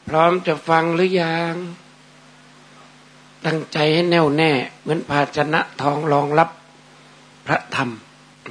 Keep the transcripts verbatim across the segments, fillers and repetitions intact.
พร้อมจะฟังหรือยังตั้งใจให้แน่วแน่เหมือนภาชนะทองรองรับพระธรรม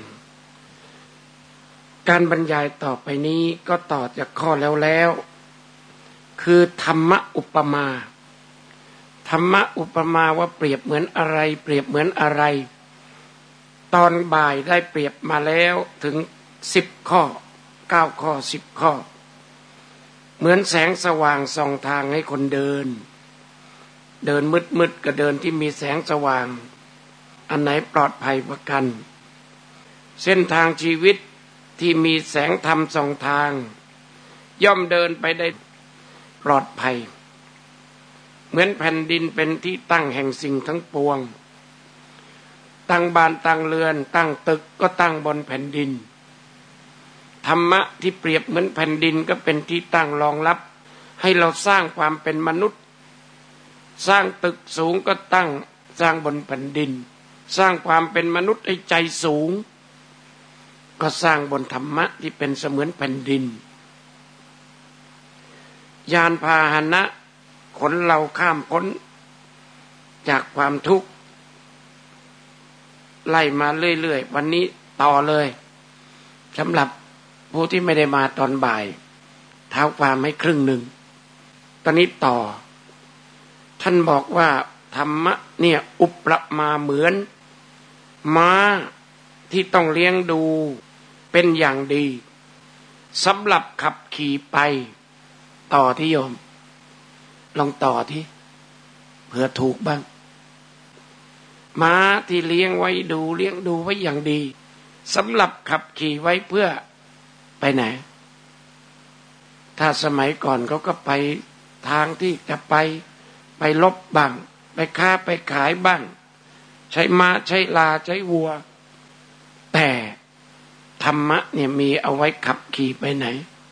การบรรยายต่อไปนี้ก็ต่อจากข้อแล้วแล้วคือธรรมอุปมาธรรมอุปมาว่าเปรียบเหมือนอะไรเปรียบเหมือนอะไรตอนบ่ายได้เปรียบมาแล้วถึงสิบข้อเก้าข้อสิบข้อเหมือนแสงสว่างส่องทางให้คนเดินเดินมืดๆกับเดินที่มีแสงสว่างอันไหนปลอดภัยกว่ากันเส้นทางชีวิตที่มีแสงธรรมส่องทางย่อมเดินไปได้ปลอดภัยเหมือนแผ่นดินเป็นที่ตั้งแห่งสิ่งทั้งปวงตั้งบ้านตั้งเรือนตั้งตึกก็ตั้งบนแผ่นดินธรรมะที่เปรียบเหมือนแผ่นดินก็เป็นที่ตั้งรองรับให้เราสร้างความเป็นมนุษย์สร้างตึกสูงก็ตั้งสร้างบนแผ่นดินสร้างความเป็นมนุษย์ให้ใจสูงก็สร้างบนธรรมะที่เป็นเสมือนแผ่นดินยานพาหนะขนเราข้ามพ้นจากความทุกข์ไล่มาเรื่อยๆวันนี้ต่อเลยสำหรับผู้ที่ไม่ได้มาตอนบ่ายเท้าความให้ครึ่งหนึ่งตอนนี้ต่อท่านบอกว่าธรรมะเนี่ยอุปมาเหมือนม้าที่ต้องเลี้ยงดูเป็นอย่างดีสำหรับขับขี่ไปต่อที่โยมลองต่อที่เผื่อถูกบ้างม้าที่เลี้ยงไว้ดูเลี้ยงดูไว้อย่างดีสำหรับขับขี่ไว้เพื่อไปไหนถ้าสมัยก่อนเขาก็ไปทางที่จะไปไปลบบ้างไปค้าไปขายบ้างใช้ม้าใช้ลาใช้วัวแต่ธรรมะเนี่ยมีเอาไว้ขับขี่ไปไหน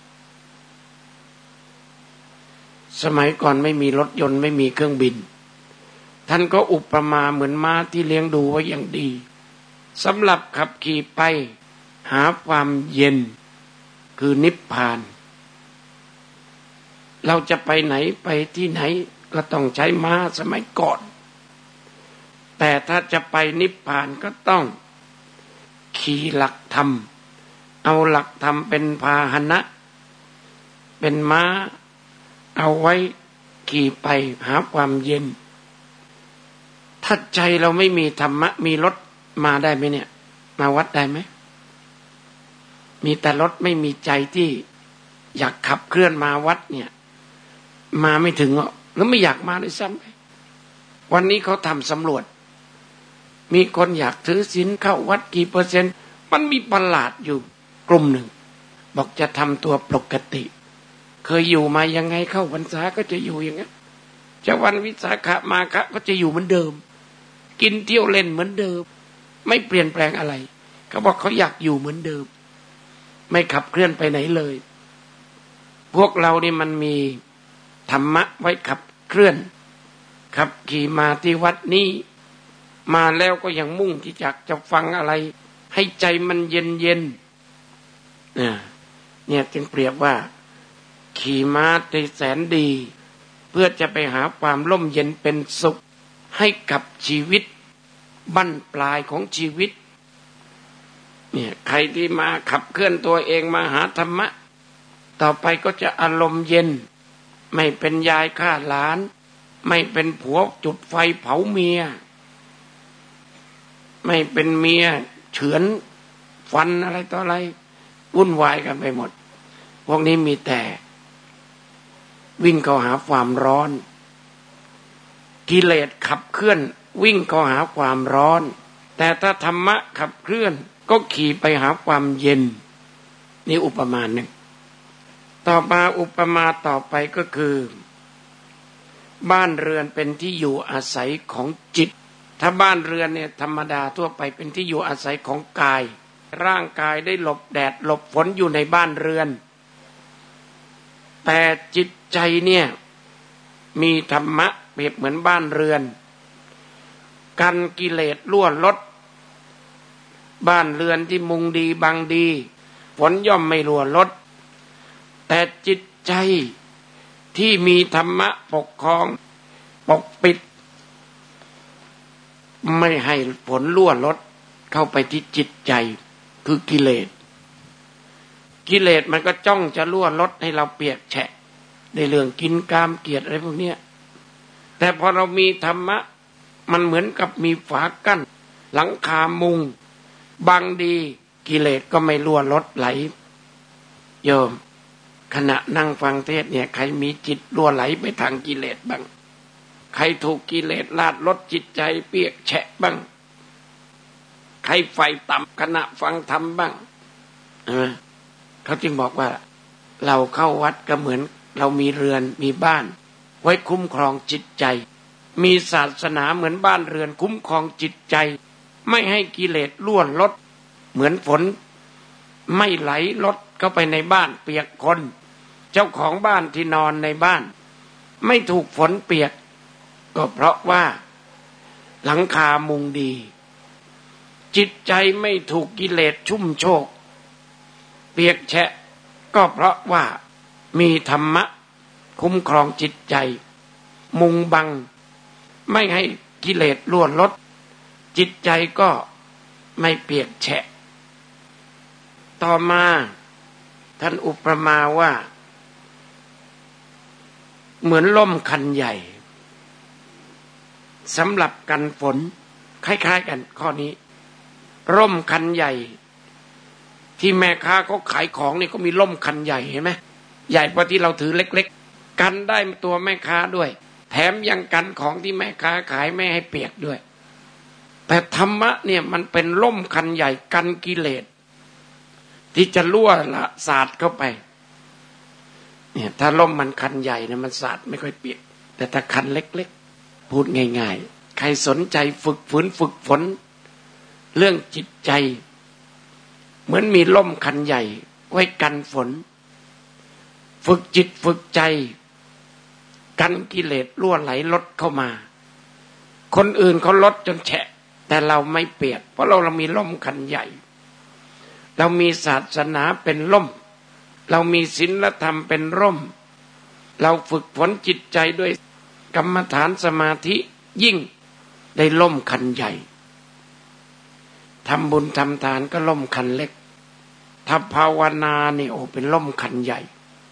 สมัยก่อนไม่มีรถยนต์ไม่มีเครื่องบินท่านก็อุปมาเหมือนม้าที่เลี้ยงดูไว้อย่างดีสำหรับขับขี่ไปหาความเย็นคือนิพพานเราจะไปไหนไปที่ไหนก็ต้องใช้ม้าสมัยก่อนแต่ถ้าจะไปนิพพานก็ต้องขี่หลักธรรมเอาหลักธรรมเป็นพาหนะเป็นม้าเอาไว้ขี่ไปหาความเย็นถ้าใจเราไม่มีธรรมะมีรถมาได้ไหมเนี่ยมาวัดได้ไหมมีแต่รถไม่มีใจที่อยากขับเคลื่อนมาวัดเนี่ยมาไม่ถึงหรอกแล้วไม่อยากมาด้วยซ้ำไปวันนี้เขาทำสำรวจมีคนอยากถือศีลเข้าวัดกี่เปอร์เซ็นต์มันมีประหลาดอยู่กลุ่มหนึ่งบอกจะทำตัวปกติเคยอยู่มายังไงเข้าพรรษาก็จะอยู่อย่างนั้นจะวันวิสาขมาฆะก็จะอยู่เหมือนเดิมกินเที่ยวเล่นเหมือนเดิมไม่เปลี่ยนแปลงอะไรเขาบอกเขาอยากอยู่เหมือนเดิมไม่ขับเคลื่อนไปไหนเลยพวกเรานี่มันมีธรรมะไว้ขับเคลื่อนขับขี่มาที่วัดนี้มาแล้วก็ยังมุ่งที่อยากจะฟังอะไรให้ใจมันเย็นเย็นเนี่ยจึงเปรียบว่าขี่ม้าที่แสนดีเพื่อจะไปหาความร่มเย็นเป็นสุขให้กับชีวิตบั้นปลายของชีวิตเนี่ยใครที่มาขับเคลื่อนตัวเองมาหาธรรมะต่อไปก็จะอารมณ์เย็นไม่เป็นยายฆ่าหลานไม่เป็นผัวจุดไฟเผาเมียไม่เป็นเมียเฉือนฟันอะไรต่ออะไรวุ่นวายกันไปหมดพวกนี้มีแต่วิ่งเข้าหาความร้อนกิเลสขับเคลื่อนวิ่งเข้าหาความร้อนแต่ถ้าธรรมะขับเคลื่อนก็ขี่ไปหาความเย็นนี่อุปมาหนึ่งต่อมาอุปมาต่อไปก็คือบ้านเรือนเป็นที่อยู่อาศัยของจิตถ้าบ้านเรือนเนี่ยธรรมดาทั่วไปเป็นที่อยู่อาศัยของกายร่างกายได้หลบแดดหลบฝนอยู่ในบ้านเรือนแต่จิตใจเนี่ยมีธรรมะเปรียบเหมือนบ้านเรือนกันกิเลสล่วลดบ้านเรือนที่มุงดีบังดีฝนย่อมไม่ล่วลดแต่จิตใจที่มีธรรมะปกครองปกปิดไม่ให้ผลล่วลดเข้าไปที่จิตใจคือกิเลสกิเลสมันก็จ้องจะล่วลดให้เราเปียกแฉะในเรื่องกินกามเกียรติอะไรพวกเนี้ยแต่พอเรามีธรรมะมันเหมือนกับมีฝากั้นหลังคามุงบังดีกิเลสก็ไม่ล่วลดไหลโยมขณะนั่งฟังเทศเนี่ยใครมีจิตล่วไหลไปทางกิเลสบ้างใครถูกกิเลสลาดลดจิตใจเปียกแฉะบ้างใครไฟต่ำขณะฟังธรรมบ้างเออเขาจึงบอกว่าเราเข้าวัดก็เหมือนเรามีเรือนมีบ้านไว้คุ้มครองจิตใจมีศาสนาเหมือนบ้านเรือนคุ้มครองจิตใจไม่ให้กิเลสล่วลดเหมือนฝนไม่ไหลลดเข้าไปในบ้านเปียกคนเจ้าของบ้านที่นอนในบ้านไม่ถูกฝนเปียกก็เพราะว่าหลังคามุงดีจิตใจไม่ถูกกิเลสชุ่มโชกเปียกแฉะก็เพราะว่ามีธรรมะคุ้มครองจิตใจมุงบังไม่ให้กิเลสล่วงลดจิตใจก็ไม่เปียกแฉะต่อมาท่านอุปมาว่าเหมือนร่มคันใหญ่สำหรับกันฝนคล้ายๆกันข้อนี้ร่มคันใหญ่ที่แม่ค้าเขาขายของนี่ก็มีร่มคันใหญ่เห็นไหมใหญ่กว่าที่เราถือเล็กๆกันได้ตัวแม่ค้าด้วยแถมยังกันของที่แม่ค้าขายไม่ให้เปียกด้วยแต่ธรรมะเนี่ยมันเป็นร่มคันใหญ่กันกิเลสที่จะรั่วละสาดเข้าไปเนี่ยถ้าร่มมันคันใหญ่นะมันสาดไม่ค่อยเปียกแต่ถ้าคันเล็กๆพูดง่ายๆใครสนใจฝึกฝืนฝึกฝนเรื่องจิตใจเหมือนมีร่มคันใหญ่ไว้กันฝนฝึกจิตฝึกใจกันกิเลสรั่วไหลลดเข้ามาคนอื่นเขาลดจนแฉะแต่เราไม่เปียกเพราะเราเรามีร่มคันใหญ่เรามีศาสนาเป็นร่มเรามีศีลธรรมเป็นร่มเราฝึกฝนจิตใจด้วยกรรมฐานสมาธิยิ่งได้ร่มคันใหญ่ทำบุญทำทานก็ร่มคันเล็กถ้าภาวนานี่โอ้เป็นร่มคันใหญ่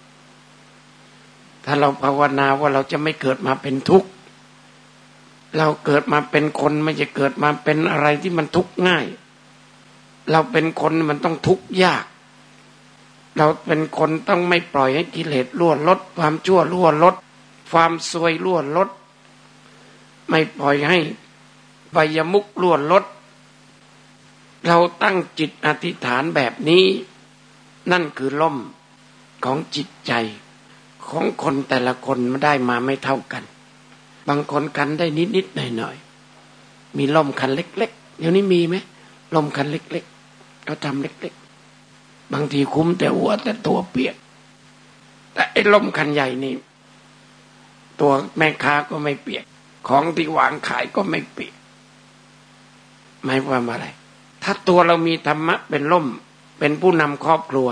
ถ้าเราภาวนาว่าเราจะไม่เกิดมาเป็นทุกข์เราเกิดมาเป็นคนไม่จะเกิดมาเป็นอะไรที่มันทุกข์ง่ายเราเป็นคนมันต้องทุกข์ยากเราเป็นคนต้องไม่ปล่อยให้กิเลสล่วงลดความชั่วล่วงลดความซวยล่วงลดไม่ปล่อยให้ไวยมุขล่วงลดเราตั้งจิตอธิษฐานแบบนี้นั่นคือล่มของจิตใจของคนแต่ละคนมันได้มาไม่เท่ากันบางคนกันได้นิดๆหน่อยๆมีล่มคันเล็กๆเดี๋ยวนี้มีไหมล่มคันเล็กๆเขาทำเล็กๆบางทีคุ้มแต่หัวแต่ตัวเปียกแต่ไอ้ล่มคันใหญ่นี่ตัวแม่ค้าก็ไม่เปียกของที่วางขายก็ไม่เปียกหมายความว่าอะไรถ้าตัวเรามีธรรมะเป็นล่มเป็นผู้นำครอบครัว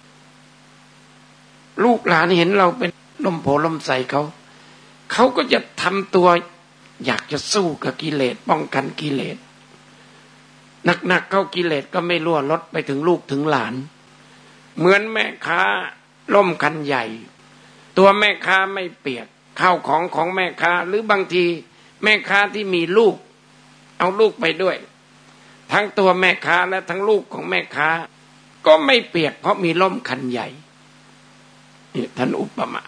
ลูกหลานเห็นเราเป็นล่มโพล่มใสเขาเขาก็จะทำตัวอยากจะสู้กับกิเลสป้องกันกิเลสหนักๆเข้ากิเลสก็ไม่ล่วงลดไปถึงลูกถึงหลานเหมือนแม่ค้าล่มคันใหญ่ตัวแม่ค้าไม่เปียกข้าวของของแม่ค้าหรือบางทีแม่ค้าที่มีลูกเอาลูกไปด้วยทั้งตัวแม่ค้าและทั้งลูกของแม่ค้าก็ไม่เปียกเพราะมีล่มคันใหญ่นี่ท่านอุปมา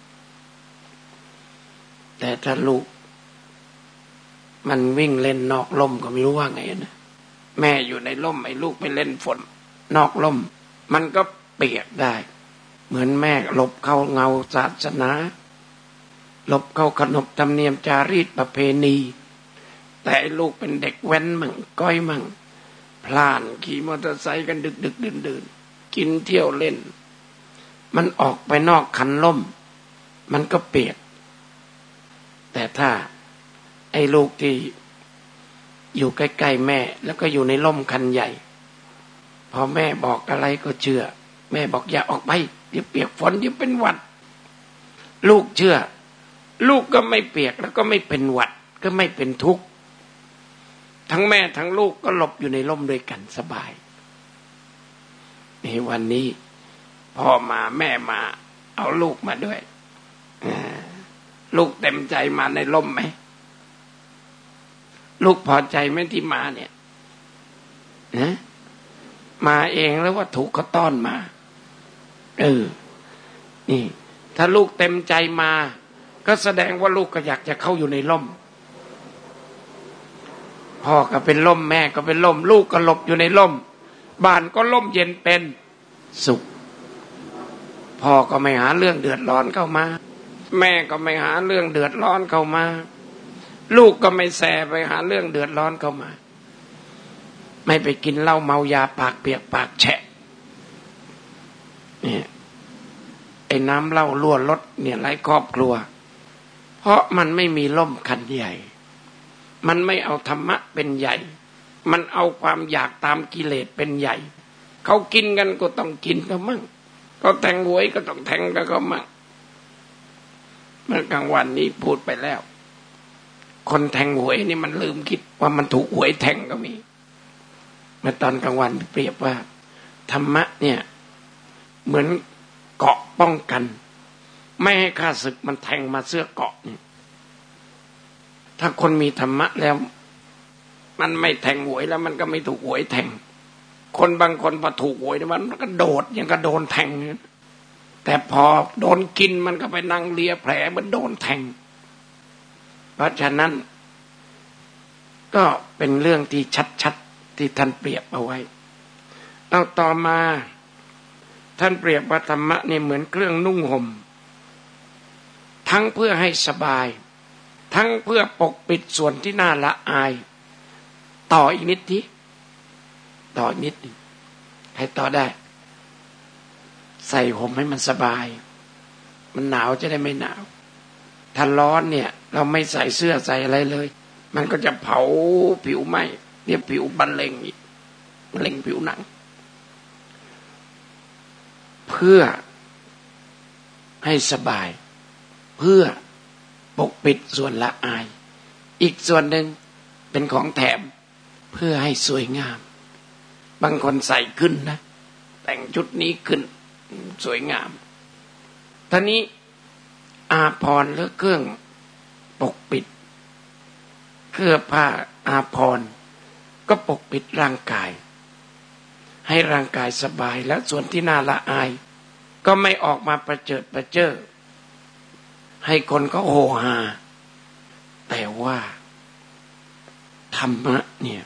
แต่ถ้าลูกมันวิ่งเล่นนอกล่มก็ไม่รู้ว่าไงนะแม่อยู่ในล่มไอ้ลูกไปเล่นฝนนอกล่มมันก็เปียกได้เหมือนแม่หลบเข้าเงาศาสนาหลบเข้าขนบธรรมเนียมจารีตประเพณีแต่ลูกเป็นเด็กแว้นมั่งก้อยมั่งพล่านขี่มอเตอร์ไซค์กันดึกดึกดื่นดื่นกินเที่ยวเล่นมันออกไปนอกคันล่มมันก็เปียกแต่ถ้าไอ้ลูกที่อยู่ใกล้ๆแม่แล้วก็อยู่ในล่มคันใหญ่พอแม่บอกอะไรก็เชื่อแม่บอกอย่าออกไปเดี๋ยวเปียกฝนเดี๋ยวเป็นหวัดลูกเชื่อลูกก็ไม่เปียกแล้วก็ไม่เป็นหวัดก็ไม่เป็นทุกข์ทั้งแม่ทั้งลูกก็หลบอยู่ในร่มด้วยกันสบายนี่วันนี้พ่อมาแม่มาเอาลูกมาด้วยลูกเต็มใจมาในร่มไหมลูกพอใจไหมที่มาเนี่ยนะมาเองแล้วว่าถูกเขาต้อนมาเออนี่ถ้าลูกเต็มใจมาก็แสดงว่าลูกก็อยากจะเข้าอยู่ในร่มพ่อก็เป็นร่มแม่ก็เป็นร่มลูกก็หลบอยู่ในร่มบ้านก็ร่มเย็นเป็นสุขพ่อก็ไม่หาเรื่องเดือดร้อนเข้ามาแม่ก็ไม่หาเรื่องเดือดร้อนเข้ามาลูกก็ไม่แสไปหาเรื่องเดือดร้อนเข้ามาไม่ไปกินเหล้าเมายาปากเปียกปากแฉะเนี่ยไอ้น้ำเหล้ารั่วรถเนี่ยหลายครอบครัวเพราะมันไม่มีร่มคันใหญ่มันไม่เอาธรรมะเป็นใหญ่มันเอาความอยากตามกิเลสเป็นใหญ่เขากินกันก็ต้องกินก็มั่งเขาแทงหวยก็ต้องแทงก็ก็มั่งเมื่อกลางวันนี้พูดไปแล้วคนแทงหวยนี่มันลืมคิดว่ามันถูกหวยแทงก็มีเมื่อตอนกลางวันเปรียบว่าธรรมะเนี่ยเหมือนเกาะป้องกันไม่ให้ข้าศึกมันแทงมาเสื้อเกาะนี่ถ้าคนมีธรรมะแล้วมันไม่แทงหวยแล้วมันก็ไม่ถูกหวยแทงคนบางคนพอถูกหวยมันก็โดดยังก็โดนแทงแต่พอโดนกินมันก็ไปนั่งเลียแผลเหมือนโดนแทงเพราะฉะนั้นก็เป็นเรื่องที่ชัดๆที่ท่านเปรียบเอาไว้เอาต่อมาท่านเปรียบว่าธรรมะนี่เหมือนเครื่องนุ่งห่มทั้งเพื่อให้สบายทั้งเพื่อปกปิดส่วนที่น่าละอายต่ออีกนิดทีต่ออีกนิดให้ต่อได้ใส่ห่มให้มันสบายมันหนาวจะได้ไม่หนาวถ้าร้อนเนี่ยเราไม่ใส่เสื้อใส่อะไรเลยมันก็จะเผาผิวไหม้เนี่ยผิวบรรเลงอีกบรรเลงผิวหนังเพื่อให้สบายเพื่อปกปิดส่วนละอายอีกส่วนหนึ่งเป็นของแถมเพื่อให้สวยงามบางคนใส่ขึ้นนะแต่งชุดนี้ขึ้นสวยงามท่านี้อาภรณ์หรือเครื่องปกปิดเครื่องผ้าอาภรณ์ก็ปกปิดร่างกายให้ร่างกายสบายและส่วนที่น่าละอายก็ไม่ออกมาประเจิดประเจ้อให้คนก็โหฮาแต่ว่าธรรมะเนี่ย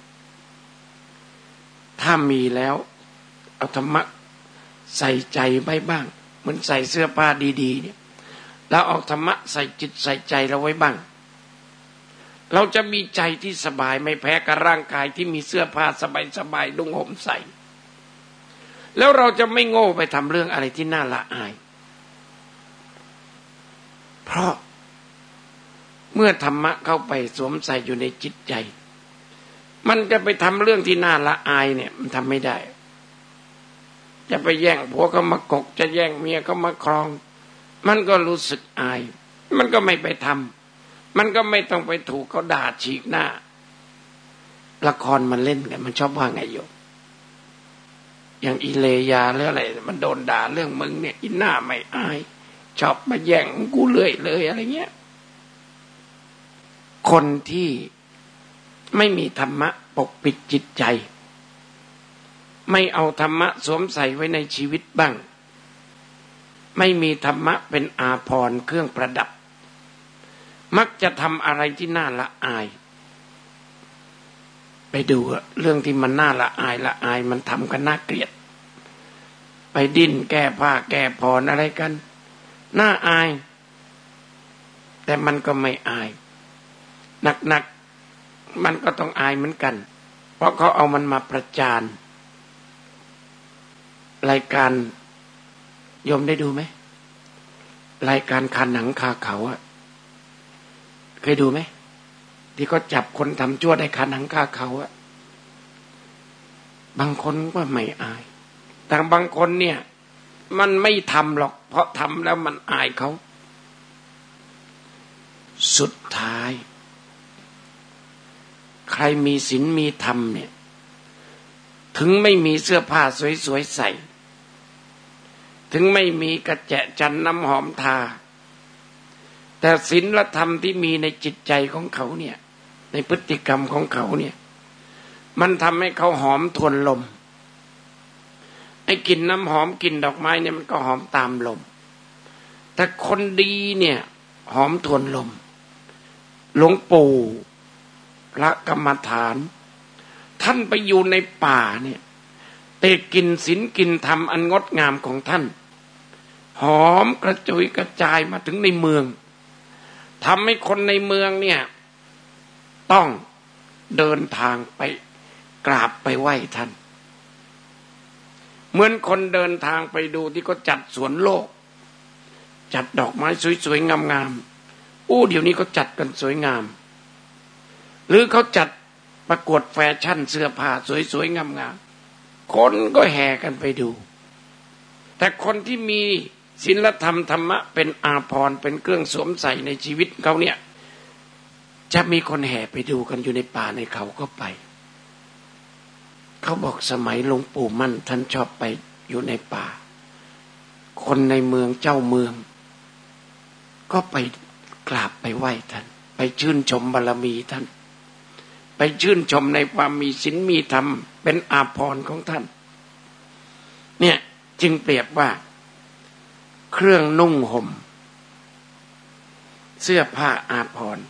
ถ้ามีแล้วเอาธรรมะใส่ใจไว้บ้างเหมือนใส่เสื้อผ้าดีๆเนี่ยแล้วเอาธรรมะใส่จิตใส่ใจเราไว้บ้างเราจะมีใจที่สบายไม่แพ้กับร่างกายที่มีเสื้อผ้าสบายๆนุ่งห่มใส่แล้วเราจะไม่โง่ไปทำเรื่องอะไรที่น่าละอายเพราะเมื่อธรรมะเข้าไปสวมใส่อยู่ในจิตใจมันจะไปทำเรื่องที่น่าละอายเนี่ยมันทำไม่ได้จะไปแย่งผัวเขามากกจะแย่งเมียเขามาครองมันก็รู้สึกอายมันก็ไม่ไปทำมันก็ไม่ต้องไปถูกเขาด่าฉีกหน้าละครมันเล่นกันมันชอบว่าไงโยมอย่างอีเลยาหรืออะไรมันโดนด่าเรื่องมึงเนี่ยอีหน้าไม่อายชอบมาแย่งกูเลื่อยเลยอะไรเงี้ยคนที่ไม่มีธรรมะปกปิดจิตใจไม่เอาธรรมะสวมใส่ไว้ในชีวิตบ้างไม่มีธรรมะเป็นอาภรณ์เครื่องประดับมักจะทำอะไรที่น่าละอายไปดูเรื่องที่มันน่าละอายละอายมันทำกันน่าเกลียดไปดิ้นแก้ผ้าแก้ผ่อนอะไรกันน่าอายแต่มันก็ไม่อายหนักๆมันก็ต้องอายเหมือนกันเพราะเขาเอามันมาประจานรายการโยมได้ดูไหมรายการคันหนังคาเขาอะเคยดูไหมที่เขาจับคนทำชั่วได้คันหนังคาเขาอะบางคนก็ไม่อายแต่บางคนเนี่ยมันไม่ทำหรอกเพราะทำแล้วมันอายเขาสุดท้ายใครมีศีลมีธรรมเนี่ยถึงไม่มีเสื้อผ้าสวยๆใส่ถึงไม่มีกระแจจันน้ำหอมทาแต่ศีลและธรรมที่มีในจิตใจของเขาเนี่ยในพฤติกรรมของเขาเนี่ยมันทำให้เขาหอมทวนลมไอ้กลิ่นน้ำหอมกลิ่นดอกไม้เนี่ยมันก็หอมตามลมแต่คนดีเนี่ยหอมทวนลมหลวงปู่พระกรรมฐานท่านไปอยู่ในป่าเนี่ยแต่กลิ่นศีลกลิ่นธรรมอันงดงามของท่านหอมกระจุยกระจายมาถึงในเมืองทำให้คนในเมืองเนี่ยต้องเดินทางไปกราบไปไหว้ท่านเหมือนคนเดินทางไปดูที่เขาจัดสวนโลกจัดดอกไม้สวยๆงามๆอู้เดี๋ยวนี้เขาจัดกันสวยงามหรือเขาจัดประกวดแฟชั่นเสื้อผ้าสวยๆงามๆคนก็แห่กันไปดูแต่คนที่มีศีลธรรมธรรมะเป็นอาภรณ์เป็นเครื่องสวมใส่ในชีวิตเขาเนี่ยจะมีคนแห่ไปดูกันอยู่ในป่าในเขาก็ไปเขาบอกสมัยหลวงปู่มั่นท่านชอบไปอยู่ในป่าคนในเมืองเจ้าเมืองก็ไปกราบไปไหว้ท่านไปชื่นชมบารมีท่านไปชื่นชมในความมีศีลมีธรรมเป็นอาภรณ์ของท่านเนี่ยจึงเปรียบว่าเครื่องนุ่งห่มเสื้อผ้าอาภรณ์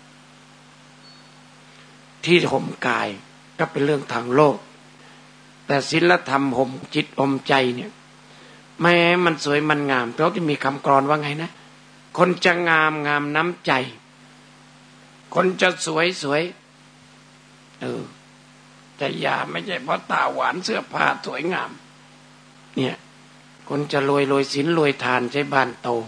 ที่ห่มกายก็เป็นเรื่องทางโลกแต่ศีลธรรมห่มจิตห่มใจเนี่ยแม้มันสวยมันงามเพราะที่มีคำกลอนว่าไงนะคนจะงามงามน้ำใจคนจะสวยสวยเออจะยาไม่ใช่เพราะตาหวานเสื้อผ้าสวยงามเนี่ยคนจะรวยรวยศีลรวยทานใช้บ้านโต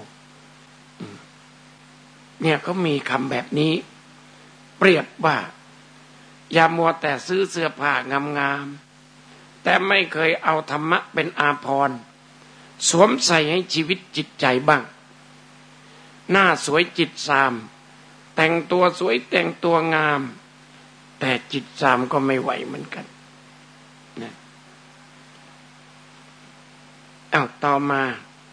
เนี่ยเขามีคำแบบนี้เปรียบว่าอย่ามัวแต่ซื้อเสื้อผ้างามๆแต่ไม่เคยเอาธรรมะเป็นอาภรณ์สวมใส่ให้ชีวิตจิตใจบ้างหน้าสวยจิตสามแต่งตัวสวยแต่งตัวงามแต่จิตสามก็ไม่ไหวเหมือนกันนะเอาต่อมา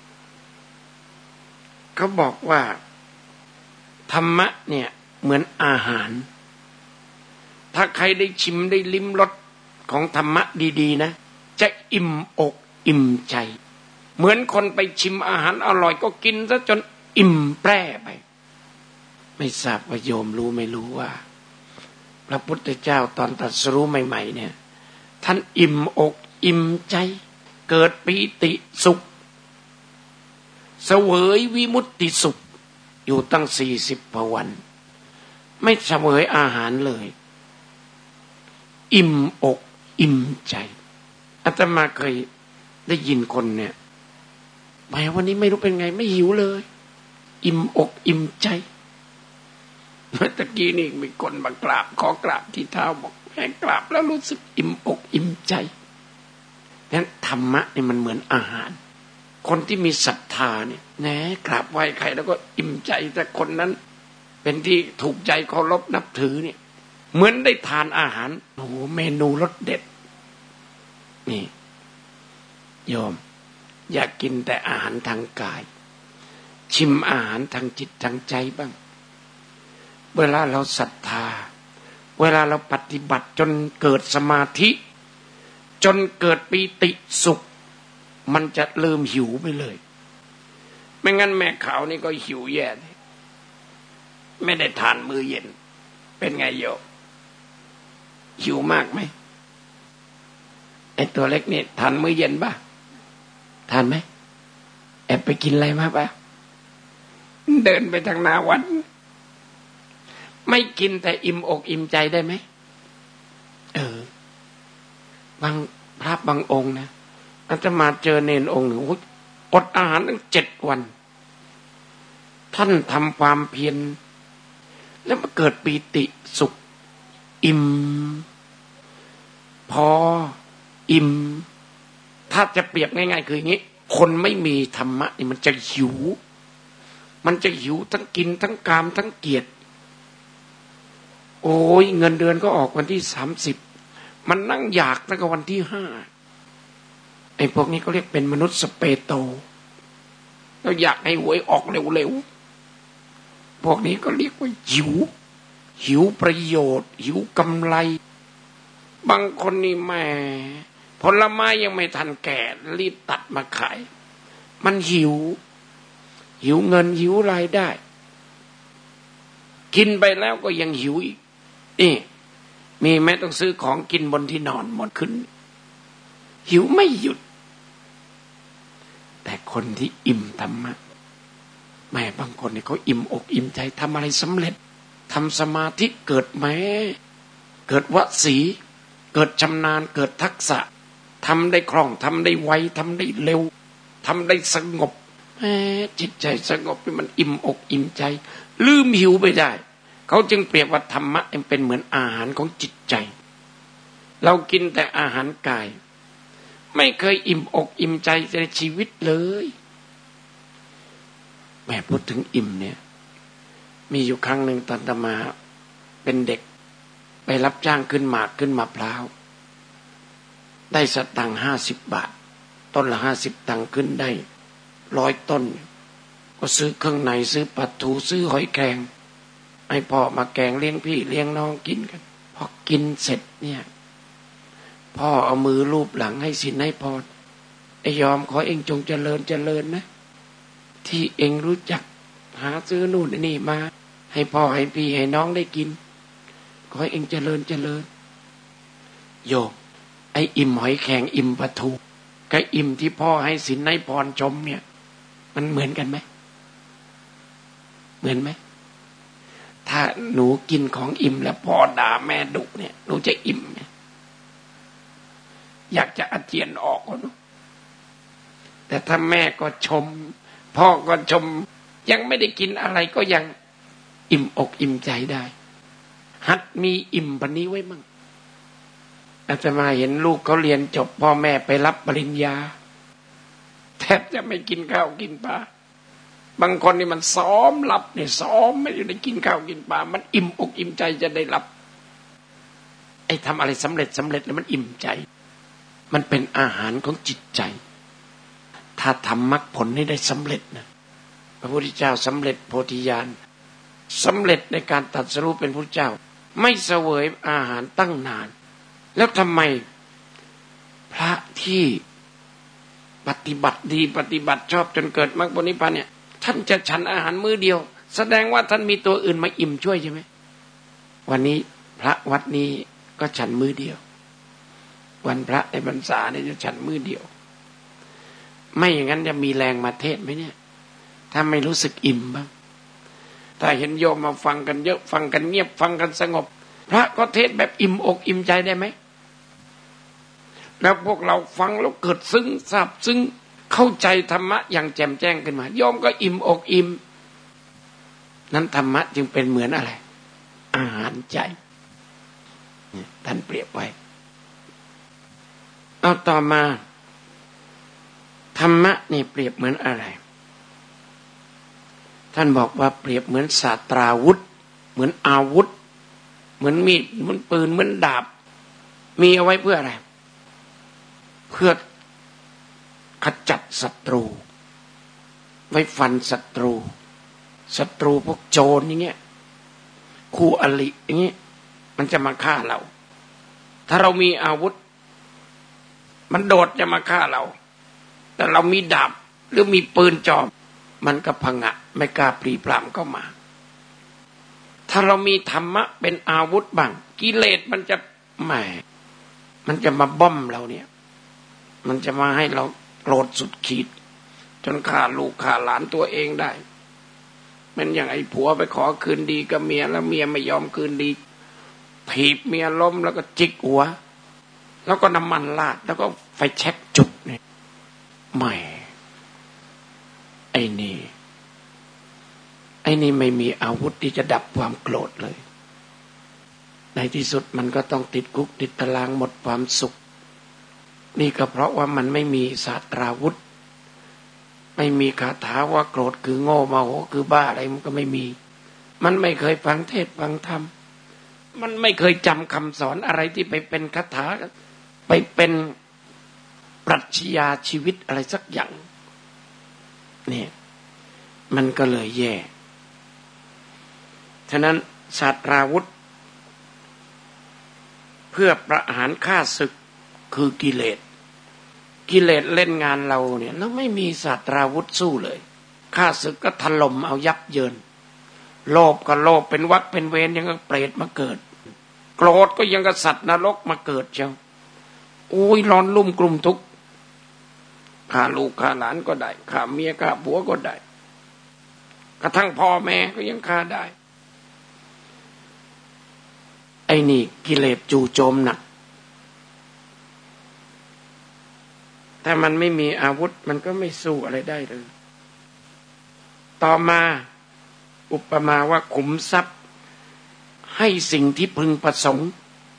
เขาบอกว่าธรรมะเนี่ยเหมือนอาหารถ้าใครได้ชิมได้ลิ้มรสของธรรมะดีๆนะจะอิ่มอกอิ่มใจเหมือนคนไปชิมอาหารอร่อยก็กินซะจนอิ่มแปร่ไปไม่ทราบว่าโยมรู้ไม่รู้ว่าพระพุทธเจ้าตอนตรัสรู้ใหม่ๆเนี่ยท่านอิ่มอกอิ่มใจเกิดปีติสุขเสวยวิมุตติสุขอยู่ตั้งสี่สิบวันไม่เสวยอาหารเลยอิ่มอกอิ่มใจอาตมาเคยได้ยินคนเนี่ยแม้วันนี้ไม่รู้เป็นไงไม่หิวเลยอิ่มอกอิ่มใจเมื่อตะกี้นี่มีคนมากราบขอกราบที่เท้าบอกแม่กราบแล้วรู้สึกอิ่มอกอิ่มใจนั้นธรรมะนี่มันเหมือนอาหารคนที่มีศรัทธาเนี่ยแหนกราบไหว้ใครแล้วก็อิ่มใจแต่คนนั้นเป็นที่ถูกใจเคารพนับถือเนี่ยเหมือนได้ทานอาหารโอ้โหเมนูรสเด็ดนี่โยมอยากกินแต่อาหารทางกายชิมอาหารทางจิตทางใจบ้างเวลาเราศรัทธาเวลาเราปฏิบัติจนเกิดสมาธิจนเกิดปีติสุขมันจะลืมหิวไปเลยไม่งั้นแม่ขาวนี่ก็หิวแย่เลยไม่ได้ทานมื้อเย็นเป็นไงโยมหิวมากไหมไอ้ตัวเล็กนี่ทานมื้อเย็นป่ะทานไหมแอบไปกินอะไรมาป่ะเดินไปทางหน้าวัดไม่กินแต่อิ่มอกอิ่มใจได้ไหมเออบางพระบางองค์นะอาตมาเจอเนรองค์หนึ่งอดอาหารตั้งเจ็ดวันท่านทำความเพียรแล้วมาเกิดปีติสุขอิ่มพออิ่มถ้าจะเปรียบง่ายๆคืออย่างนี้คนไม่มีธรรมะนี่มันจะหิวมันจะหิวทั้งกินทั้งกามทั้งเกียรติโอ้ยเงินเดือนก็ออกวันที่สามสิบมันนั่งอยากตั้งแต่วันที่ห้าไอ้พวกนี้เขาเรียกเป็นมนุษย์สเปโตเราอยากให้หวยออกเร็วๆพวกนี้ก็เรียกว่าหิวหิวประโยชน์หิวกำไรบางคนนี่แม่ผลไม้ยังไม่ทันแก่รีบตัดมาขายมันหิวหิวเงินหิวรายได้กินไปแล้วก็ยังหิวอีกนี่มีแม้ต้องซื้อของกินบนที่นอนหมดขึ้นหิวไม่หยุดแต่คนที่อิ่มธรรมะแม่บางคนเนี่ยเขาอิ่มอกอิ่มใจทำอะไรสำเร็จทำสมาธิเกิดแม้เกิดวสีเกิดชำนาญเกิดทักษะทำได้คล่องทำได้ไวทำได้เร็วทำได้สงบแม้จิตใจสงบมันอิ่มอกอิ่มใจลืมหิวไปได้เขาจึงเปรียบว่าธรรมะเป็นเหมือนอาหารของจิตใจเรากินแต่อาหารกายไม่เคยอิ่มอกอิ่มใจในชีวิตเลยแม่พูดถึงอิ่มเนี่ยมีอยู่ครั้งหนึ่งตอนอาตมาเป็นเด็กไปรับจ้างขึ้นหมากขึ้นมะพร้าวได้สตังค์ห้าสิบบาทต้นละห้าสิบตังค์ขึ้นได้ร้อยต้นก็ซื้อเครื่องในซื้อปลาทูซื้อหอยแครงให้พ่อมาแกงเลี้ยงพี่เลี้ยงน้องกินกันพอกินเสร็จเนี่ยพ่อเอามือลูบหลังให้สินให้พรไอ้ยอมขอเองจงเจริญเจริญนะที่เองรู้จักหาซื้อนู่นนี่มาให้พ่อให้พี่ให้น้องได้กินขอให้เองเจริญเจริญโยมไอ้อิ่มหอยแครงอิ่มปลาทูกับอิ่มที่พ่อให้สินให้พรชมเนี่ยมันเหมือนกันไหมเหมือนไหมถ้าหนูกินของอิ่มแล้วพ่อด่าแม่ดุเนี่ยหนูจะอิ่มไหมอยากจะอาเจียนออกก็นุแต่ถ้าแม่ก็ชมพ่อก็ชมยังไม่ได้กินอะไรก็ยังอิ่มอกอิ่มใจได้หัดมีอิ่มปันนี้ไว้มั่งอาตมาเห็นลูกเขาเรียนจบพ่อแม่ไปรับปริญญาแทบจะไม่กินข้าวกินปลาบางคนนี่มันซ้อมรับเนี่ยซ้อมไม่ได้กินข้าวกินปลามันอิ่มอกอิ่มใจจะได้รับไอ้ทำอะไรสำเร็จสำเร็จแล้วมันอิ่มใจมันเป็นอาหารของจิตใจถ้าทำมรรคผลให้ได้สำเร็จนะพระพุทธเจ้าสำเร็จโพธิญาณสำเร็จในการตรัสรู้เป็นพระเจ้าไม่เสวยอาหารตั้งนานแล้วทำไมพระที่ปฏิบัติดีปฏิบัติชอบจนเกิดมรรคผลนิพพานเนี่ยท่านจะฉันอาหารมื้อเดียวแสดงว่าท่านมีตัวอื่นมาอิ่มช่วยใช่ไหมวันนี้พระวัดนี้ก็ฉันมื้อเดียววันพระในพรรษาเนี่ยจะฉันมื้อเดียวไม่อย่างนั้นจะมีแรงมาเทศไหมเนี่ยถ้าไม่รู้สึกอิ่มบ้างถ้าเห็นโยมมาฟังกันเยอะฟังกันเงียบฟังกันสงบพระก็เทศแบบอิ่มอกอิ่มใจได้ไหมแล้วพวกเราฟังแล้วเกิดซึ้งซาบซึ้งเข้าใจธรรมะอย่างแจ่มแจ้งขึ้นมาโยมก็อิ่มอกอิ่มนั้นธรรมะจึงเป็นเหมือนอะไรอาหารใจท่านเปรียบไว้เอาต่อมาธรรมะนี่เปรียบเหมือนอะไรท่านบอกว่าเปรียบเหมือนศาสตราวุธเหมือนอาวุธเหมือนมีดเหมือนปืนเหมือนดาบมีเอาไว้เพื่ออะไรเพื่อขจัดศัตรูไว้ฟันศัตรูศัตรูพวกโจรอย่างเงี้ยคู่อริอย่างเงี้ยมันจะมาฆ่าเราถ้าเรามีอาวุธมันโดดจะมาฆ่าเราแต่เรามีดาบหรือมีปืนจอบมันก็ผงะไม่กล้าปรีปรามเข้ามาถ้าเรามีธรรมะเป็นอาวุธบ้างกิเลสมันจะแหมมันจะมาบ้อมเราเนี่ยมันจะมาให้เราโกรธสุดขีดจนฆ่าลูกฆ่าหลานตัวเองได้มันอย่างไอ้ผัวไปขอคืนดีกับเมียแล้วเมียไม่ยอมคืนดีถีบเมียล้มแล้วก็จิกหัวแล้วก็น้ำมันราดแล้วก็ไฟแช็กจุดเนี่ยไม่ไอ้นี่ไอ้นี่ไม่มีอาวุธที่จะดับความโกรธเลยในที่สุดมันก็ต้องติดคุกติดตารางหมดความสุขนี่ก็เพราะว่ามันไม่มีศาสตราวุธไม่มีคาถาว่าโกรธคือโง่โมโหคือบ้าอะไรมันก็ไม่มีมันไม่เคยฟังเทศน์ฟังธรรมมันไม่เคยจำคำสอนอะไรที่ไปเป็นคาถาไปเป็นปรัชญาชีวิตอะไรสักอย่างเนี่ยมันก็เลยแย่ฉะนั้นศาสตราวุธเพื่อประหารฆ่าศึกคือกิเลสกิเลสเล่นงานเราเนี่ยแล้วไม่มีศาสตราวุธสู้เลยฆ่าศึกก็ถล่มเอายับเยินโลภก็โลภเป็นวัฏเป็นเวรยังกับเปรตมาเกิดโกรธก็ยังกับสัตว์นรกมาเกิดเชียวโอ้ยร้อนลุ่มกลุ่มทุกข์ฆ่าลูกฆ่าหลานก็ได้ฆ่าเมียฆ่าผัวก็ได้กระทั่งพ่อแม่ก็ยังฆ่าได้ไอ้นี่กิเลสจู่โจมหนักถ้ามันไม่มีอาวุธมันก็ไม่สู้อะไรได้เลยต่อมาอุปมาว่าขุมทรัพย์ให้สิ่งที่พึงประสงค์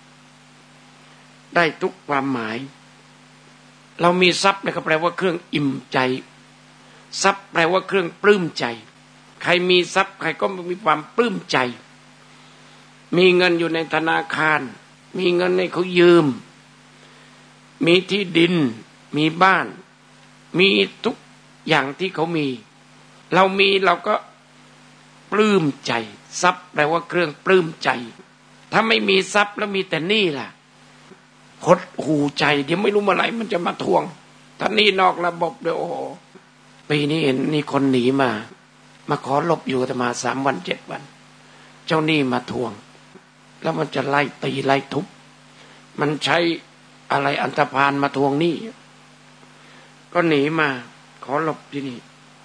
ได้ทุกความหมายเรามีทรัพย์เนี่ยก็แปลว่าเครื่องอิ่มใจทรัพย์แปลว่าเครื่องปลื้มใจใครมีทรัพย์ใครก็มีความปลื้มใจมีเงินอยู่ในธนาคารมีเงินให้เขายืมมีที่ดินมีบ้านมีทุกอย่างที่เขามีเรามีเราก็ปลื้มใจทรัพย์แปลว่าเครื่องปลื้มใจถ้าไม่มีทรัพย์แล้วมีแต่หนี้ล่ะหดหูใจเดี๋ยวไม่รู้เมื่อไหร่มันจะมาทวงถ้าหนี้นอกระบบเดี๋ยวโอ้โหปีนี้เห็นนี่คนหนีมามาขอหลบอยู่แต่มาสามวันเจ็ดวันเจ้าหนี้มาทวงแล้วมันจะไล่ตีไล่ทุบมันใช้อะไรอันธพาลมาทวงหนี้ก็หนีมาขอหลบที่นี่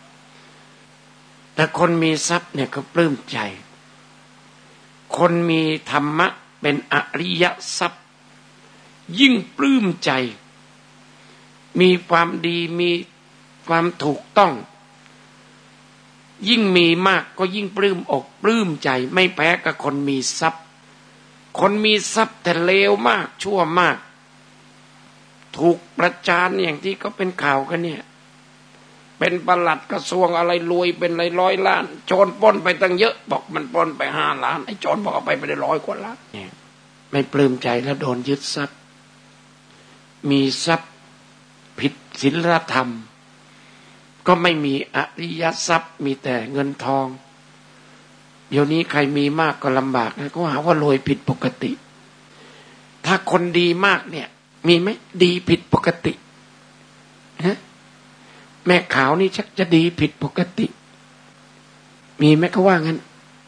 แต่คนมีทรัพย์เนี่ยเขาปลื้มใจคนมีธรรมะเป็นอริยทรัพย์ยิ่งปลื้มใจมีความดีมีความถูกต้องยิ่งมีมากก็ยิ่งปลื้มอกปลื้มใจไม่แพ้กับคนมีทรัพย์คนมีทรัพย์แต่เลวมากชั่วมากถูกประจานอย่างที่เขาเป็นข่าวกันเนี่ยเป็นปลัดกระทรวงอะไรรวยเป็นร้อยร้อยล้านโจรปล้นไปตั้งเยอะบอกมันปล้นไปห้าล้านไอ้โจรบอกเอาไปไปได้ร้อยกว่าล้านเนี่ยไม่ปลื้มใจแล้วโดนยึดทรัพย์มีทรัพย์ผิดศีลธรรมก็ไม่มีอริยทรัพย์มีแต่เงินทองเดี๋ยวนี้ใครมีมากก็ลำบากนะก็หาว่ารวยผิดปกติถ้าคนดีมากเนี่ยมีไหมดีผิดปกติฮะแม่ขาวนี่ชักจะดีผิดปกติมีไหมเขาว่างั้น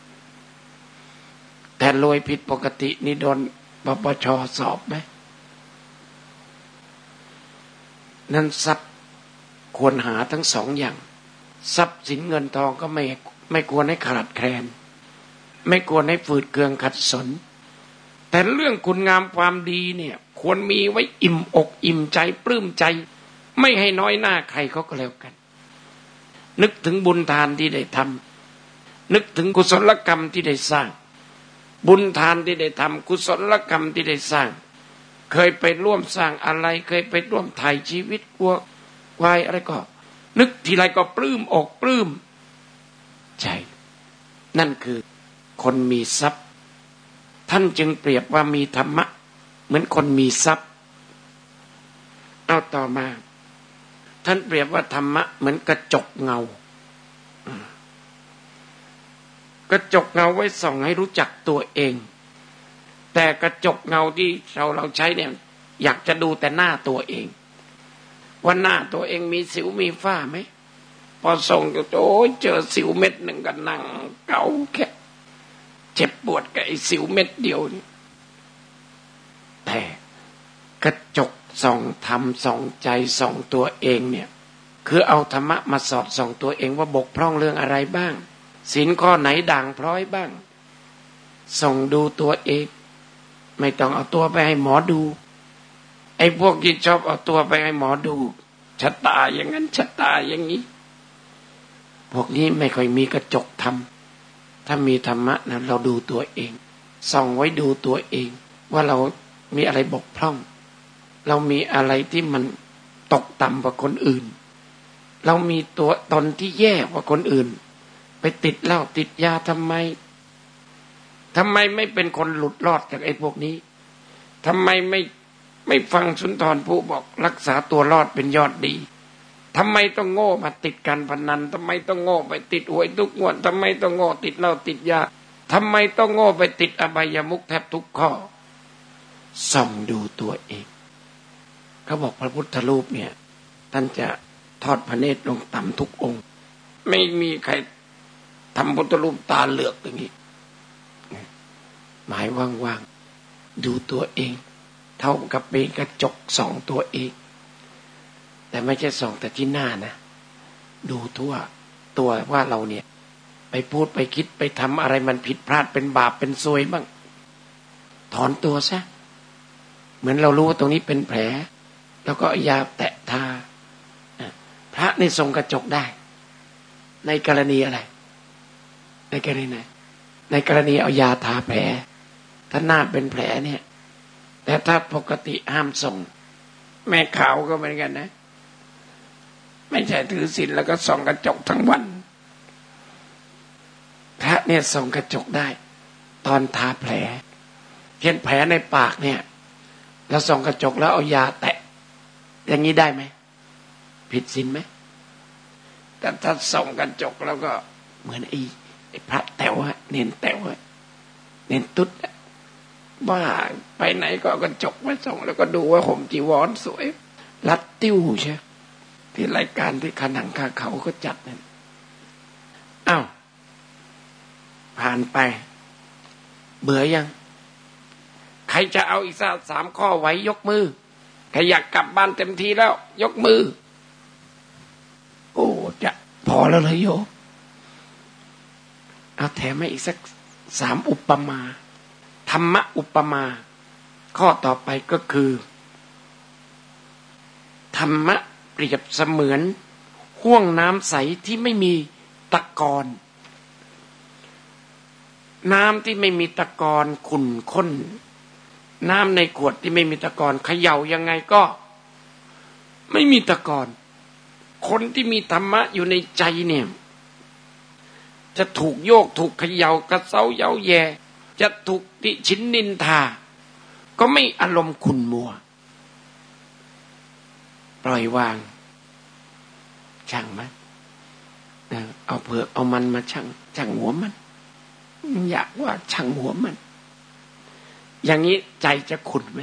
แต่รวยผิดปกตินี่โดนปปช.สอบไหมนั่นทรัพย์ควรหาทั้งสองอย่างทรัพย์สินเงินทองก็ไม่ไม่ควรให้ขาดแคลนไม่ควรให้ฝืดเคืองขัดสนแต่เรื่องคุณงามความดีเนี่ยควรมีไว้อิ่มอกอิ่มใจปลื้มใจไม่ให้น้อยหน้าใครเขาก็แล้วกันนึกถึงบุญทานที่ได้ทำนึกถึงกุศลกรรมที่ได้สร้างบุญทานที่ได้ทำกุศลกรรมที่ได้สร้างเคยไปร่วมสร้างอะไรเคยไปร่วมถ่ายชีวิตวัวควายอะไรก็นึกทีไรก็ปลื้มอกปลื้มใจนั่นคือคนมีทรัพย์ท่านจึงเปรียบว่ามีธรรมะเหมือนคนมีทรัพย์เอาต่อมาท่านเปรียบว่าธรรมะเหมือนกระจกเงากระจกเงาไว้ส่องให้รู้จักตัวเองแต่กระจกเงาที่เราเราใช้เนี่ยอยากจะดูแต่หน้าตัวเองว่าหน้าตัวเองมีสิวมีฝ้าไหมพอส่องก็โอ้ยเจอสิวเม็ดหนึ่งก็นั่งเกาแค่เจ็บปวดกับไอ้สิวเม็ดเดียวนี่แต่กระจกส่องธรรมส่องใจส่องตัวเองเนี่ยคือเอาธรรมะมาสอดส่องตัวเองว่าบกพร่องเรื่องอะไรบ้างศีลข้อไหนด่างพร้อยบ้างส่องดูตัวเองไม่ต้องเอาตัวไปให้หมอดูไอ้พวกที่ชอบเอาตัวไปให้หมอดูชะตาอย่างนั้นชะตาอย่างนี้พวกนี้ไม่ค่อยมีกระจกธรรมถ้ามีธรรมะนะเราดูตัวเองส่องไว้ดูตัวเองว่าเรามีอะไรบกพร่องเรามีอะไรที่มันตกต่ำกว่าคนอื่นเรามีตัวตนที่แย่กว่าคนอื่นไปติดเหล้าติดยาทำไมทำไมไม่เป็นคนหลุดรอดจากไอ้พวกนี้ทำไมไม่ไม่ฟังสุนทรภู่บอกรักษาตัวรอดเป็นยอดดีทำไมต้องโง่มาติดการพนันทำไมต้องโง่ไปติดหวยทุกงวดทำไมต้องโง่ติดเหล้าติดยาทำไมต้องโง่ไปติดอบายมุขแทบทุกข้อส่องดูตัวเองเขาบอกพระพุทธรูปเนี่ยท่านจะทอดพระเนตรลงต่ำทุกองค์ไม่มีใครทำพุทธรูปตาเหลือกอย่างนี้หมายว่างๆดูตัวเองเท่ากับเป็นกระจกส่องตัวเองแต่ไม่ใช่ส่องแต่ที่หน้านะดูทั่วตัวว่าเราเนี่ยไปพูดไปคิดไปทำอะไรมันผิดพลาดเป็นบาปเป็นซวยบ้างถอนตัวซะเหมือนเรารู้ว่าตรงนี้เป็นแผลแล้วก็ยาแตะทาพระนี่ส่องกระจกได้ในกรณีอะไรในกรณีไหนในกรณีเอายาทาแผลถ้าหน้าเป็นแผลเนี่ยแต่ถ้าปกติห้ามส่องแม่ขาวก็เหมือนกันนะไม่ใช่ถือศีลแล้วก็ส่องกระจกทั้งวันพระเนี่ยส่องกระจกได้ตอนทาแผลเช่นแผลในปากเนี่ยเราส่องกระจกแล้วเอายาแตะอย่างนี้ได้ไหมผิดศีลไหมแต่ถ้าส่องกระจกแล้วก็เหมือนไอ้ไอ้พระแต๋วเน้นแต๋วเน้นตุ๊ดว่าไปไหนก็กระจกไว้ส่องแล้วก็ดูว่าห่มจีวรสวยรัดติ้วใช่ที่รายการที่ขนังคาเขาก็จัดนั่นอ้าวผ่านไปเบื่อยังใครจะเอาอีกสักสามข้อไว้ยกมือใครอยากกลับบ้านเต็มทีแล้วยกมือโอ้จะพอแล้วเลยโยมเอาแถมให้อีกสักสามอุปมาธรรมะอุปมาข้อต่อไปก็คือธรรมะเปรียบเสมือนห้วงน้ำใสที่ไม่มีตะกอนน้ำที่ไม่มีตะกอนขุ่นข้นน้ำในขวดที่ไม่มีตะกอนเขย่ายังไงก็ไม่มีตะกอนคนที่มีธรรมะอยู่ในใจเนี่ยจะถูกโยกถูกเขย่ากระเซ้าเย้าแย่จะถูกติฉินนินทาก็ไม่อารมณ์ขุ่นมัวปล่อยวางช่างมันเอาเผือกเอามันมาช่างช่างหัวมันอยากว่าช่างหัวมันอย่างนี้ใจจะขุ่นไหม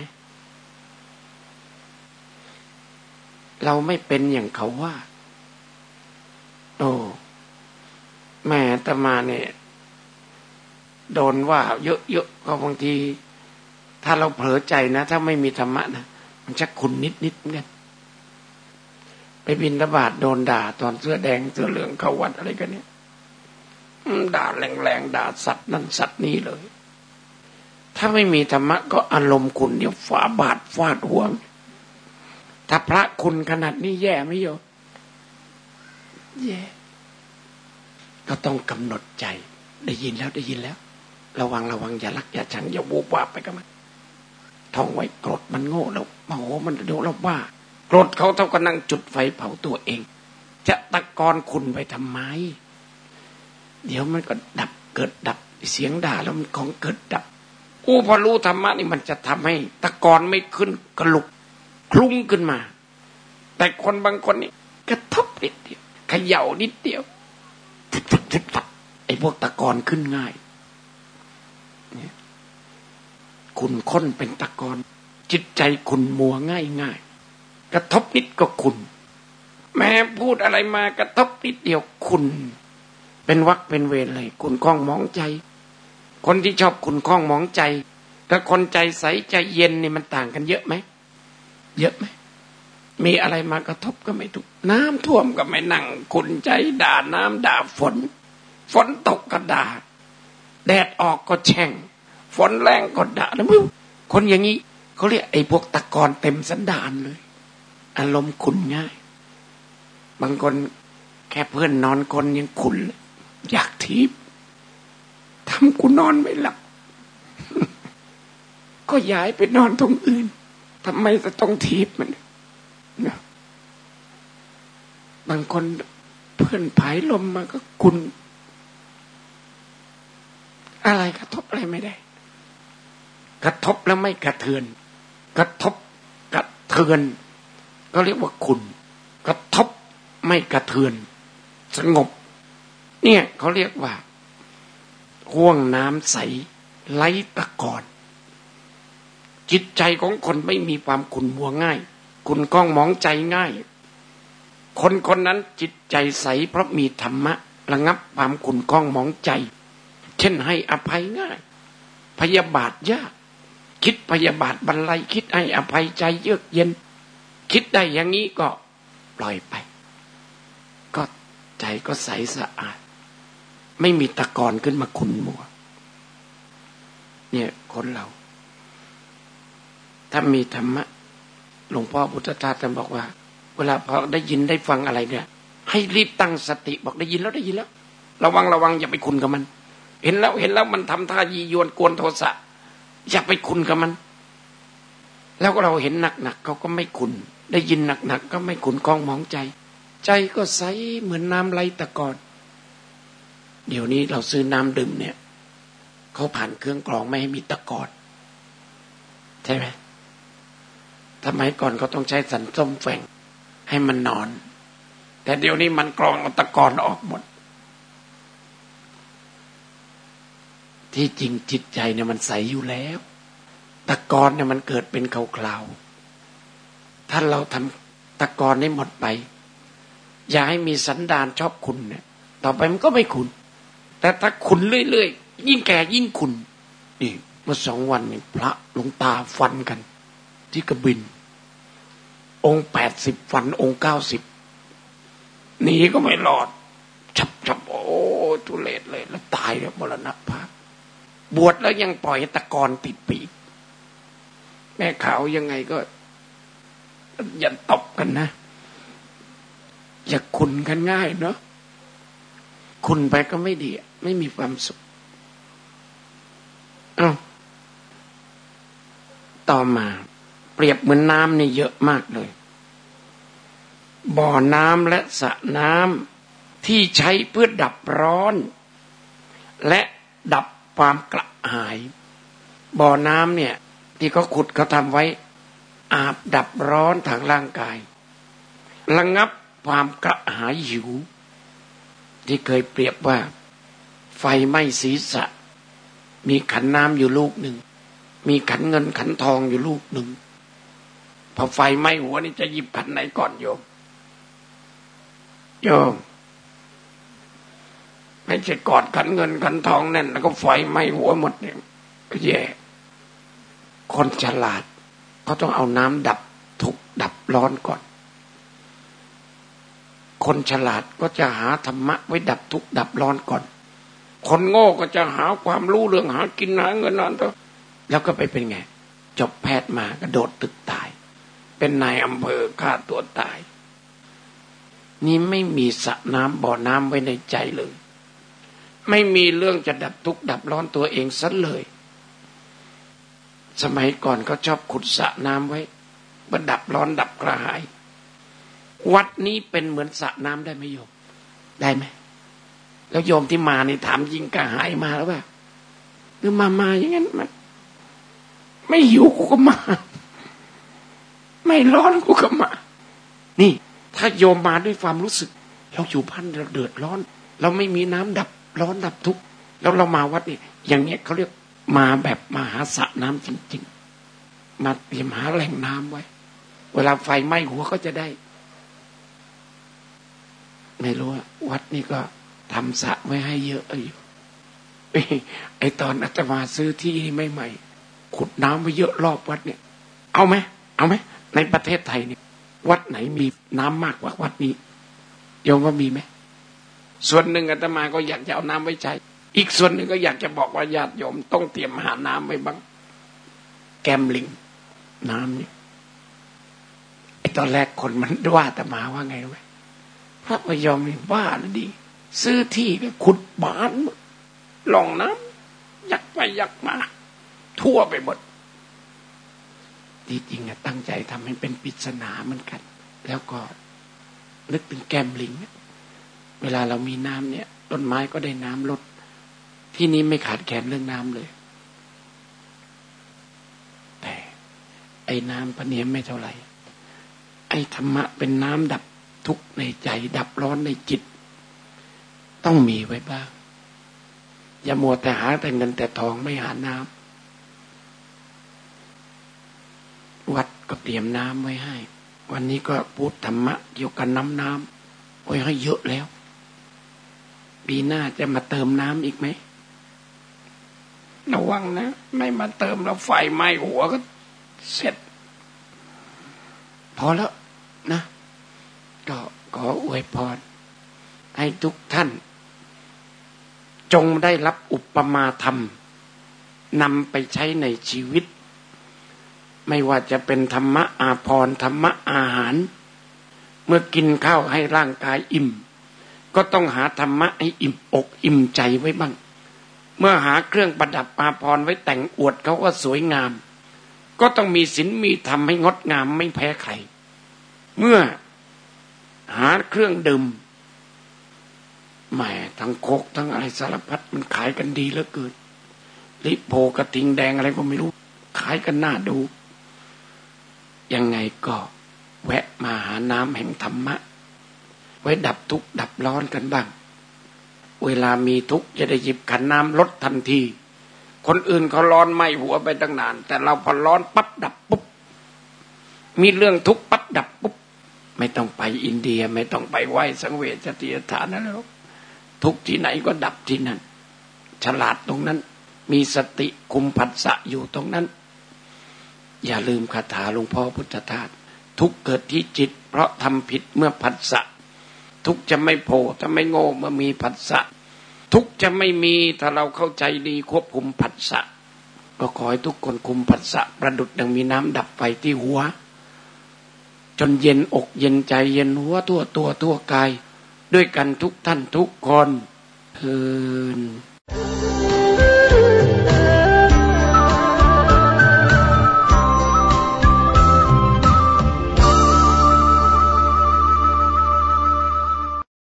เราไม่เป็นอย่างเขาว่าโอ้แม่อาตมาเนี่ยโดนว่าเยอะๆก็บางทีถ้าเราเผลอใจนะถ้าไม่มีธรรมะนะมันจะขุ่นนิดๆเหมือนกันไปบิณฑบาตโดนด่าตอนเสื้อแดงเสื้อเหลืองเข้าวัดอะไรกันเนี่ยด่าแรงๆด่าสัตว์นั่นสัตว์นี้เลยถ้าไม่มีธรรมะก็อารมณ์ขุ่นเดี๋ยวฝาบาทฟาดหัวถ้าพระคุณขนาดนี้แย่ไหมโยมแย่ก็ต้องกำหนดใจได้ยินแล้วได้ยินแล้วระวังระวังอย่ารักอย่าชังอย่าวูบวาบไปกับมันท่องไว้โกรธมันโง่แล้วโมโหมันโดนเราว่าโกรธเขาเท่ากับนั่งจุดไฟเผาตัวเองจะตะกอนคุณไปทำไมเดี๋ยวมันก็ดับเกิดดับเสียงด่าแล้วมันของเกิดดับอู้พอรู้ธรรมะนี่มันจะทำให้ตะกอนไม่ขึ้นกระลุกคลุ้งขึ้นมาแต่คนบางคนนี่กระทบนิดเดียวเขย่านิดเดียวไอ้พวกตะกอนขึ้นง่ายเนี่ยขุ่นข้นเป็นตะกอนจิตใจขุ่นมัวง่ายง่ายกระทบนิดก็ขุ่นแม้พูดอะไรมากระทบนิดเดียวขุ่นเป็นวรรคเป็นเวรเลยขุ่นข้องหมองใจคนที่ชอบขุ่นข้องหมองใจกับคนใจใสใจเย็นนี่มันต่างกันเยอะไหมเยอะไหมมีอะไรมากระทบก็ไม่ถูกน้ำท่วมก็ไม่นั่งขุ่นใจด่าน้ำด่าฝนฝนตกก็ด่าแดดออกก็แช่งฝนแรงก็ด่าแล้วมึงคนอย่างนี้เขาเรียกไอ้พวกตะกอนเต็มสันดานเลยอารมณ์ขุ่นง่ายบางคนแค่เพื่อนนอนคนยังขุ่นอยากทีบทำกูนอนไม่หลับ ก็ย้ายไปนอนตรงอื่นทำไมจะต้องทีบมันนะบางคนเพื่อนผายลมมาก็ขุ่นอะไรกระทบอะไรไม่ได้กระทบแล้วไม่กระเทือนกระทบกระเทือนก็เรียกว่าคุณกระทบไม่กระเทือนสงบเนี่ยเขาเรียกว่าห่วงน้ำใสไร้ตะกอนจิตใจของคนไม่มีความขุ่นมัวง่ายขุ่นข้องหมองใจง่ายคนคนนั้นจิตใจใสเพราะมีธรรมะระงับความขุ่นข้องหมองใจเช่นให้อภัยง่ายพยาบาทยากคิดพยาบาทบรรลัยคิดให้อภัยใจเยือกเย็นคิดได้อย่างนี้ก็ปล่อยไปก็ใจก็ใสสะอาดไม่มีตะกอนขึ้นมาขุ่นมัวเนี่ยคนเราถ้ามีธรรมะหลวงพ่อพุทธทาสท่านบอกว่าเวลาพอได้ยินได้ฟังอะไรเนี่ยให้รีบตั้งสติบอกได้ยินแล้วได้ยินแล้วระวังระวังอย่าไปขุ่นกับมันเห็นแล้วเห็นแล้วมันทำท่ายียวนกวนโทสะอย่าไปขุ่นกับมันแล้วเราเห็นหนักๆเขาก็ไม่ขุ่นได้ยินหนักๆก็ไม่ขุ่นคล้องหมองใจใจก็ใสเหมือนน้ำไหลตะกอนเดี๋ยวนี้เราซื้อน้ำดื่มเนี่ยเขาผ่านเครื่องกรองไม่ให้มีตะกอนใช่ไหมสมัยก่อนเขาต้องใช้สันส้มแฝงให้มันนอนแต่เดี๋ยวนี้มันกรองเอาตะกอนออกหมดที่จริงจิตใจเนี่ยมันใสอยู่แล้วตะกอนเนี่ยมันเกิดเป็นคราวๆถ้าเราทำตะกอนให้หมดไปอย่าให้มีสันดานชอบขุ่นเนี่ยต่อไปมันก็ไม่ขุ่นแต่ถ้าขุ่นเรื่อยๆยิ่งแก่ยิ่งขุ่นนี่เมื่อสองวันนี้พระหลวงตาฟันกันที่กระบินองค์แปดสิบฟันองค์เก้าสิบหนีก็ไม่รอดฉับฉับโอ้ทุเรศเลยแล้วตายแล้วมรณภาพบวชแล้วยังปล่อยตะกอนติดปีกแม่ขาวยังไงก็อย่าตบกันนะอย่าขุนกันง่ายเนาะขุนไปก็ไม่ดีไม่มีความสุขอ้าวต่อมาเปรียบเหมือนน้ำนี่เยอะมากเลยบ่อน้ำและสระน้ำที่ใช้เพื่อดับร้อนและดับความกระหายบ่อน้ำเนี่ยที่เขาขุดเขาทำไว้อาบดับร้อนทางร่างกายระงับความกระหายหิวที่เคยเปรียบว่าไฟไหม้ศีรษะมีขันน้ำอยู่ลูกหนึ่งมีขันเงินขันทองอยู่ลูกหนึ่งพอไฟไหม้หัวนี่จะหยิบขันไหนก่อนโยมโยมไม่ใช่กอดขันเงินขันทองแน่นแล้วก็ไฟไหม้หัวหมดเนี่ยแย่คนฉลาดเขาต้องเอาน้ำดับทุกข์ดับร้อนก่อนคนฉลาดก็จะหาธรรมะไว้ดับทุกข์ดับร้อนก่อนคนโง่ก็จะหาความรู้เรื่องหากินหาเงินนั่นแล้วก็ไปเป็นไงจบแพทย์มากระโดดตึกตายเป็นนายอำเภอฆ่าตัวตายนี่ไม่มีสระน้ำบ่อน้ำไว้ในใจเลยไม่มีเรื่องจะดับทุกข์ดับร้อนตัวเองซะเลยสมัยก่อนเขาชอบขุดสระน้ำไว้เพื่อดับร้อนดับกระหายวัดนี้เป็นเหมือนสระน้ำได้ไหมโยมได้ไหมแล้วโยมที่มานี่ถามยิงกระหายมาแล้วป่ะหรือมามาอย่างนั้นมันไม่หิวกูก็มาไม่ร้อนกูก็มานี่ถ้าโยมมาด้วยความรู้สึกเราอยู่บ้านเราเดือดร้อนเราไม่มีน้ำดับร้อนดับทุกข์แล้วเรามาวัดนี่อย่างเนี้ยเขาเรียกมาแบบมาหาสระน้ำจริงๆมาเตรียมหาแหล่งน้ำไว้เวลาไฟไหม้หัวก็จะได้ไม่รู้ว่าวัดนี่ก็ทำสระไว้ให้เยอะอยู่ไอตอนอาตมาซื้อที่นี่ใหม่ๆขุดน้ำไว้เยอะรอบวัดเนี่ยเอาไหมเอาไหมในประเทศไทยเนี่ยวัดไหนมีน้ำมากกว่าวัดนี้โยมว่ามีไหมส่วนหนึ่งอาตมาก็อยากจะเอาน้ำไว้ใช้อีกส่วนหนึ่งก็อยากจะบอกว่าญาติโยมต้องเตรียมหาน้ำไว้บ้างแกมลิงน้ำเนี่ยไอตอนแรกคนมันว่าอาตมาว่าไงรู้ไหมพระพยอมนี่บ้านะดีซื้อที่ก็ขุดบ้านหล่องน้ำยักไปยักมาทั่วไปหมดที่จริงอะตั้งใจทำให้เป็นปริศนาเหมือนกันแล้วก็นึกถึงแกมลิงเวลาเรามีน้ำเนี่ยต้นไม้ก็ได้น้ำลดที่นี้ไม่ขาดแคลนเรื่องน้ำเลยแต่ไอ้น้ำพระเนียมไม่เท่าไหร่ไอ้ธรรมะเป็นน้ำดับทุกข์ในใจดับร้อนในจิตต้องมีไว้บ้างอย่ามัวแต่หาแต่เงินแต่ทองไม่หาน้ำวัดก็เตรียมน้ำไว้ให้วันนี้ก็พูดธรรมะเกี่ยวกับน้ำน้ำไว้ให้เยอะแล้วปีหน้าจะมาเติมน้ำอีกไหมระวังนะไม่มาเติมแล้วไฟไหม้หัวก็เสร็จพอแล้วนะก็ขออวยพรให้ทุกท่านจงได้รับอุปมาธรรมนำไปใช้ในชีวิตไม่ว่าจะเป็นธรรมะอาภรณ์ธรรมะอาหารเมื่อกินข้าวให้ร่างกายอิ่มก็ต้องหาธรรมะให้อิ่มอกอิ่มใจไว้บ้างเมื่อหาเครื่องประดับอาภรณ์ไว้แต่งอวดเขาว่าสวยงามก็ต้องมีศีลมีธรรมให้งดงามไม่แพ้ใครเมื่อหาเครื่องดื่มแหมทั้งโคกทั้งอะไรสารพัดมันขายกันดีเหลือเกินลิโพกระทิงแดงอะไรก็ไม่รู้ขายกันน่าดูยังไงก็แวะมาหาน้ำแห่งธรรมะไว้ดับทุกข์ดับร้อนกันบ้างเวลามีทุกข์จะได้หยิบขันน้ำลดทันทีคนอื่นเขาร้อนไหม้หัวไปตั้งนานแต่เราพอร้อนปั๊บดับปุ๊บมีเรื่องทุกข์ปั๊บดับปุ๊บไม่ต้องไปอินเดียไม่ต้องไปไหว้สังเวชสถานนั่นแล้วทุกข์ที่ไหนก็ดับที่นั่นฉลาดตรงนั้นมีสติคุมผัสสะอยู่ตรงนั้นอย่าลืมคาถาหลวงพ่อพุทธทาสทุกเกิดที่จิตเพราะทำผิดเมื่อผัสสะทุกจะไม่โผล่ถ้าไม่โง่เมื่อมีผัสสะทุกจะไม่มีถ้าเราเข้าใจดีควบคุมผัสสะก็ขอให้ทุกคนคุมผัสสะประดุจดังมีน้ำดับไฟที่หัวจนเย็นอกเย็นใจเย็นหัวทั่วตัวทั่วกายด้วยกันทุกท่านทุกคนเทิน